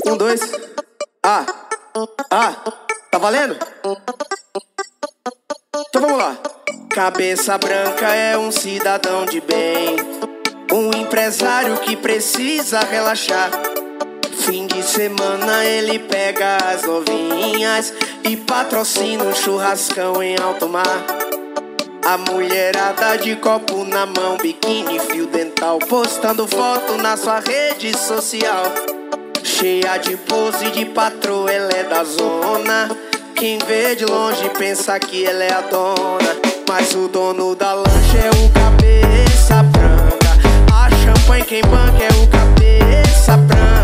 Um, dois. Tá valendo? Então vamos lá. Cabeça branca é um cidadão de bem, um empresário que precisa relaxar. Fim de semana ele pega as novinhas e patrocina um churrascão em alto mar. A mulherada de copo na mão, biquíni, fio dental, postando foto na sua rede social. Cheia de pose de patroa, ela é da zona. Quem vê de longe pensa que ela é a dona, mas o dono da lancha é o cabeça branca. A champanhe quem banca é o cabeça branca.